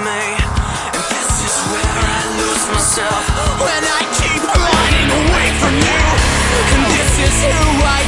me. And this is where I lose myself, when I keep running away from you. And this is who I